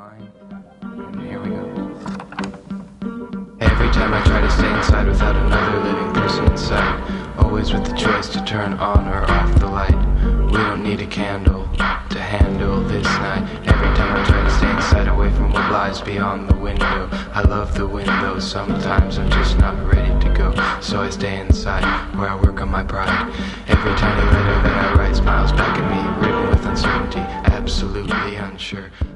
mine. And here we go. Every time I try to stay inside without another living person in sight, always with the choice to turn on or off the light. We don't need a candle to handle this night. Every time I try to stay inside away from what lies beyond the window. I love the window, sometimes I'm just not ready to go. So I stay inside where I work on my pride. Every tiny letter that I write smiles back at me, written with uncertainty, absolutely unsure.